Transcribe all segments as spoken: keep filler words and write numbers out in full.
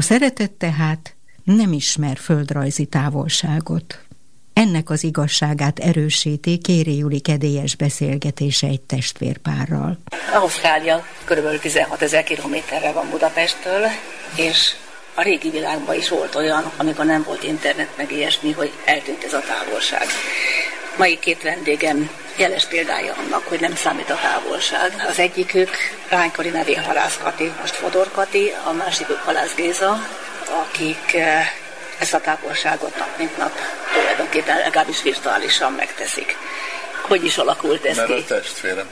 A szeretet tehát nem ismer földrajzi távolságot. Ennek az igazságát erősíti Kéri Juli kedélyes beszélgetése egy testvérpárral. Ausztrália körülbelül tizenhatezer kilométerre van Budapesttől, és a régi világban is volt olyan, amikor nem volt internet meg ilyesmi, hogy eltűnt ez a távolság. Mai két vendégem jeles példája annak, hogy nem számít a távolság. Az egyikük Ránykori nevén Halász Kati, most Fodor Kati, a másikük Halász Géza, akik ezt a távolságot nap mint nap tulajdonképpen legalábbis virtuálisan megteszik. Hogy is alakult ez Mert ki? a testvérem.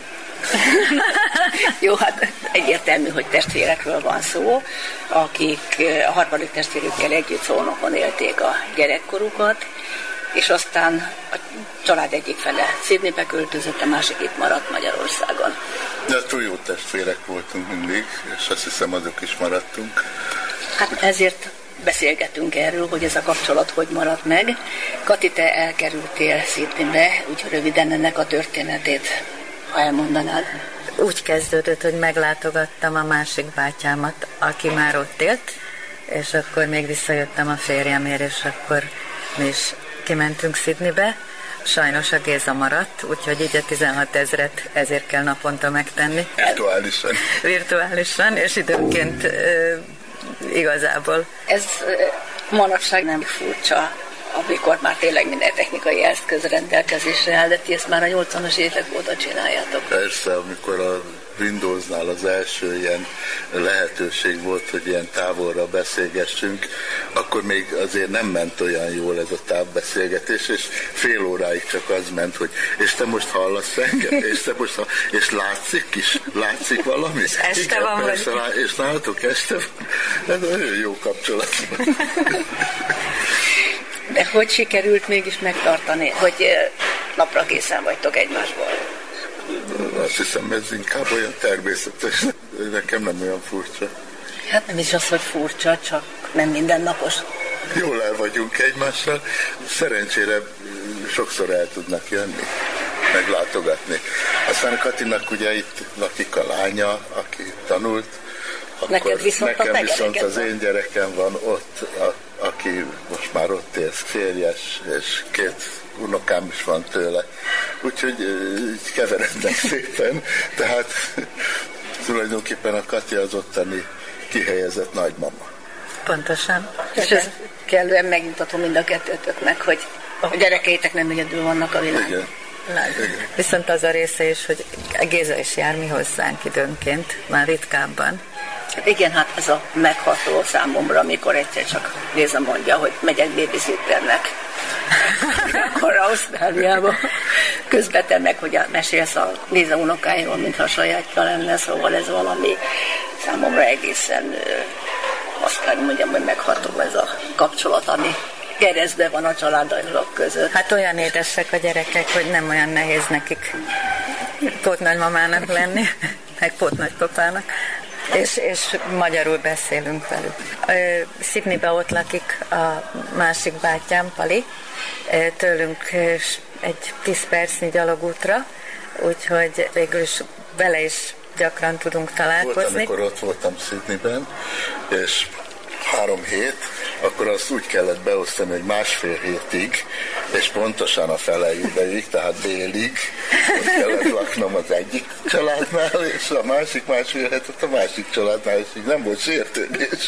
Jó, hát egyértelmű, hogy testvérekről van szó, akik a harmadik testvérükkel együtt Szolnokon élték a gyerekkorukat, és aztán a család egyik fele Sydneybe költözött, a másik itt maradt Magyarországon. De túl jó testvérek voltunk mindig, és azt hiszem azok is maradtunk. Hát ezért beszélgetünk erről, hogy ez a kapcsolat hogy maradt meg. Kati, te elkerültél Sydneybe, úgy röviden ennek a történetét, ha elmondanád. Úgy kezdődött, hogy meglátogattam a másik bátyámat, aki már ott élt, és akkor még visszajöttem a férjemért, és akkor mi is kimentünk Sydneybe. Sajnos a Géza maradt, úgyhogy így a tizenhat ezret ezért kell naponta megtenni. Virtuálisan. Virtuálisan, és időnként e, igazából. Ez manapság nem furcsa, amikor már tényleg minden technikai eszköz rendelkezésre áll, de ti ezt már a nyolcvanas évek óta csináljátok. Persze, amikor a Windowsnál az első ilyen lehetőség volt, hogy ilyen távolra beszélgessünk, akkor még azért nem ment olyan jól ez a távbeszélgetés, és fél óráig csak az ment, hogy és te most hallasz engem? És te most hall... és látszik is? Látszik valami? És este igen, van, persze, vagy... És nálatok este van? Ez nagyon jó kapcsolat. De hogy sikerült mégis megtartani, hogy napra készen vagytok egymásból? Azt hiszem, ez inkább olyan természetes. Nekem nem olyan furcsa. Hát nem is az, hogy furcsa, csak nem mindennapos. Jól el vagyunk egymással. Szerencsére sokszor el tudnak jönni, meglátogatni. Aztán Katinak ugye itt lakik a lánya, aki tanult. Akkor Neked viszont nekem a viszont az van. én gyerekem van ott, a, aki most már ott él, férjes, és két unokám is van tőle. Úgyhogy így keverednek szépen. Tehát tulajdonképpen a Kati az ottani kihelyezett nagymama. Pontosan. És ez kellően megmutató mind a kettőtöknek, hogy a gyerekeitek nem egyedül vannak a világon. Igen. Igen. Viszont az a része is, hogy Géza is jár mi hozzánk időnként, már ritkábban. Igen, hát ez a megható számomra, amikor egyszer csak Géza mondja, hogy megyek babysitternek. Akkor Ausztráliába. Közben te meg, hogy mesélsz a Géza unokáiról, mintha sajátja lenne, szóval ez valami számomra egészen, azt kell mondjam, hogy megható ez a kapcsolat, ami keresztben van a családok között. Hát olyan édesek a gyerekek, hogy nem olyan nehéz nekik pótnagymamának lenni, meg pótnagypapának. És, és magyarul beszélünk velük. Sydneybe ott lakik a másik bátyám, Pali, tőlünk egy tíz percnyi gyalogútra, úgyhogy végül is vele is gyakran tudunk találkozni. Volt, amikor ott voltam Sydneyben, és három hét, akkor azt úgy kellett beosztani, hogy másfél hétig, és pontosan a fele ideig, tehát délig, ott kellett laknom az egyik családnál, és a másik másfél hetet a másik családnál, és így nem volt sértődés.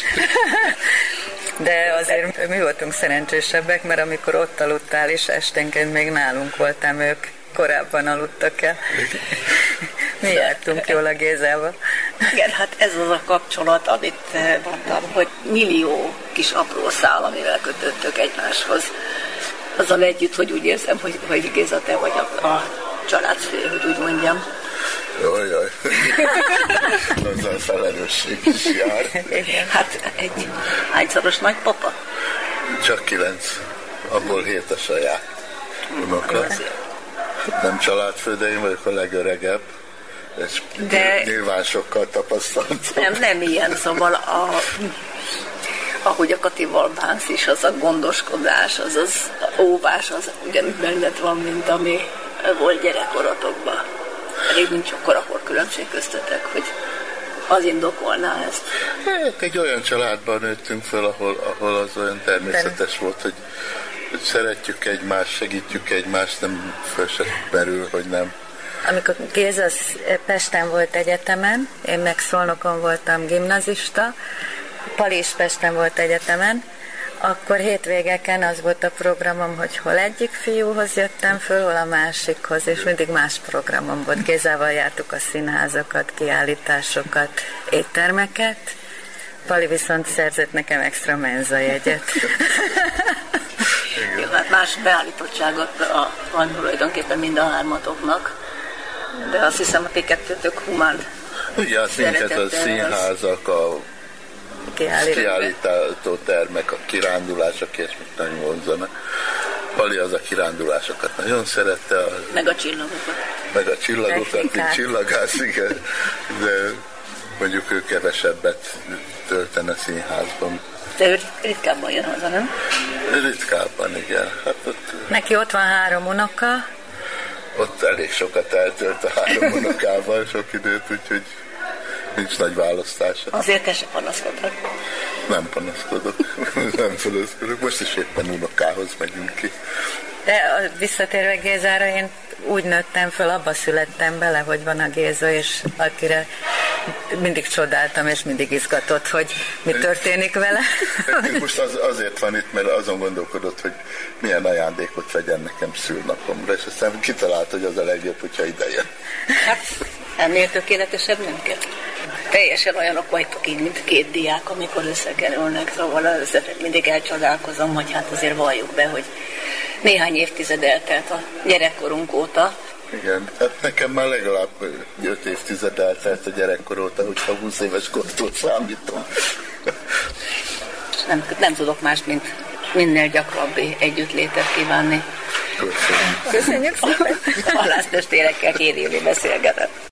De azért mi voltunk szerencsésebbek, mert amikor ott aludtál, és esténként még nálunk voltam, ők korábban aludtak el. Mi jártunk jól a Gézával. Igen, hát ez az a kapcsolat, amit mondtam, hogy millió kis apró szál, amivel kötöttök egymáshoz. Azzal együtt, hogy úgy érzem, hogy, hogy Géza, te vagy a, a családfő, hogy úgy mondjam. Jaj, jaj. Azzal felelősség is jár. Hát egy hányszoros nagypapa? Csak kilenc. Abból hét a saját unoka. Nem családfő, de én vagyok a legöregebb. És de nyilván sokkal tapasztalt. Nem, nem ilyen, szóval a, ahogy a Katival bánsz is, az a gondoskodás, az az óvás, az ugyanúgy benned van, mint ami volt gyerekkoratokban. Elég nincs akkor akkor különbség köztetek, hogy az indokolná ezt? Hát egy olyan családban nőttünk föl, ahol, ahol az olyan természetes volt, hogy, hogy szeretjük egymást, segítjük egymást, nem föl se merül, hogy nem. Amikor Géza Pesten volt egyetemen, én meg Szolnokon voltam gimnazista, Pali is Pesten volt egyetemen, akkor hétvégeken az volt a programom, hogy hol egyik fiúhoz jöttem föl, hol a másikhoz, és mindig más programom volt. Gézával jártuk a színházakat, kiállításokat, éttermeket. Pali viszont szerzett nekem extra menzajegyet. Jó, hát más beállítottságot van tulajdonképpen mind a hármatoknak, de azt hiszem, hogy kettőtök humán. Ugye az minket a színházak, a kiállító termek, a kirándulások, és mit nagyon vonzanak. Pali az a kirándulásokat nagyon szerette. A, meg a csillagokat. Meg a csillagokat, mint csillagász, igen. De mondjuk ő kevesebbet töltene színházban. De ő ritkábban jön haza, nem? Ritkábban, igen. Hát ott, neki ott van három unoka. Ott elég sokat eltölt a három unokával, sok időt, úgyhogy nincs nagy választása. Azért te se panaszkodnak. Nem panaszkodok, nem panaszkodok. Most is éppen unokához megyünk ki. De visszatérve Gézára, én úgy nőttem föl, abba születtem bele, hogy van a Géza, és akire mindig csodáltam, és mindig izgatott, hogy mi történik vele. Most az, azért van itt, mert azon gondolkodott, hogy milyen ajándékot vegyen nekem szülnapomra, és aztán kitalált, hogy az a legjobb, hogyha ide jön. Hát ennél tökéletesebb nem kell. Teljesen olyanok vagytok így, mint két diák, amikor összekerülnek, szóval össze, mindig elcsodálkozom, hogy hát azért valljuk be, hogy néhány évtized eltelt a gyerekkorunk óta. Igen, hát nekem már legalább öt évtized eltelt a gyerekkor óta, hogyha húsz éves kortól számítom. Nem, nem tudok más, mint minél gyakrabbi együttlétet kívánni. Köszönjük. Köszönjük szépen. Halásztestvérekkel Kéri Júli beszélgetett.